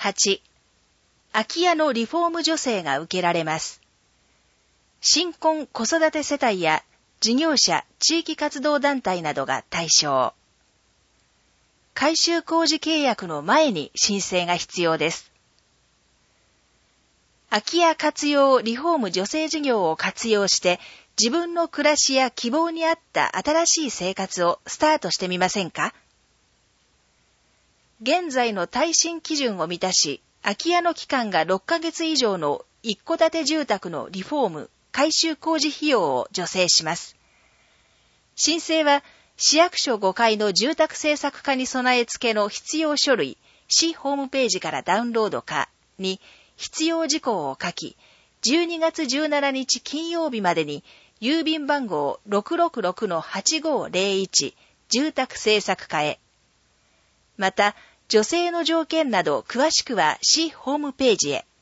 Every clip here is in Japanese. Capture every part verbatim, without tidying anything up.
はち、空き家のリフォーム助成が受けられます。新婚子育て世帯や事業者、地域活動団体などが対象。改修工事契約の前に申請が必要です。空き家活用リフォーム助成事業を活用して自分の暮らしや希望に合った新しい生活をスタートしてみませんか？現在の耐震基準を満たし、空き家の期間がろっかげつ以上の一戸建て住宅のリフォーム、改修工事費用を助成します。申請は市役所ごかいの住宅政策課に備え付けの必要書類、市ホームページからダウンロードかに必要事項を書き、じゅうにがつじゅうしちにち金曜日までに郵便番号 ろくろくろくのはちごぜろいち 住宅政策課へ。また、助成の条件など詳しくは市ホームページへ。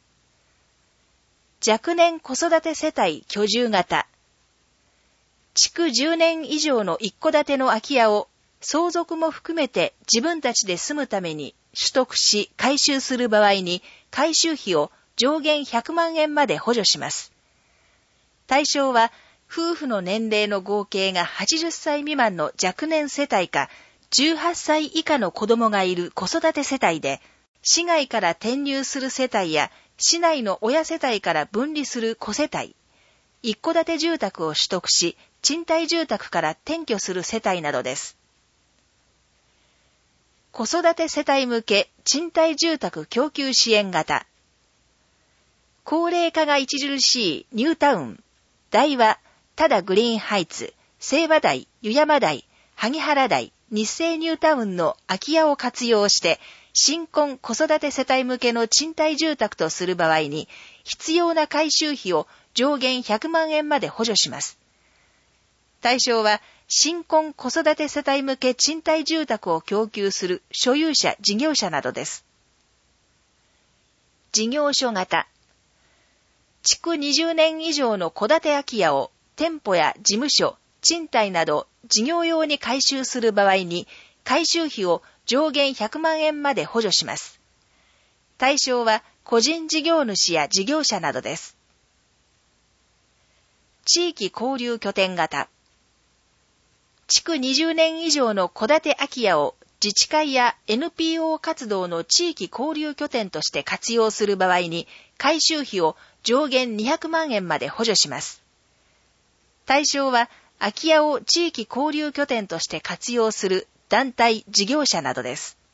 若年子育て世帯居住型。築じゅうねん以上の一戸建ての空き家を相続も含めて自分たちで住むために取得し改修する場合に改修費を上限ひゃくまんえんまで補助します。対象は夫婦の年齢の合計がはちじゅっさい未満の若年世帯かじゅうはっさい以下の子供がいる子育て世帯で、市外から転入する世帯や市内の親世帯から分離する子世帯、一戸建て住宅を取得し賃貸住宅から転居する世帯などです。子育て世帯向け賃貸住宅供給支援型。高齢化が著しいニュータウン、大和、多田グリーンハイツ、清和台、湯山台、萩原台、日生ニュータウンの空き家を活用して新婚子育て世帯向けの賃貸住宅とする場合に必要な改修費を上限ひゃくまんえんまで補助します。対象は新婚子育て世帯向け賃貸住宅を供給する所有者、事業者などです。事業所型。築にじゅうねん以上の戸建て空き家を店舗や事務所、賃貸など事業用に改修する場合に改修費を上限ひゃくまんえんまで補助します。対象は個人事業主や事業者などです。地域交流拠点型。築にじゅうねん以上の戸建て空き家を自治会や エヌピーオー 活動の地域交流拠点として活用する場合に改修費を上限にひゃくまんえんまで補助します。対象は空き家を地域交流拠点として活用する団体、事業者などです。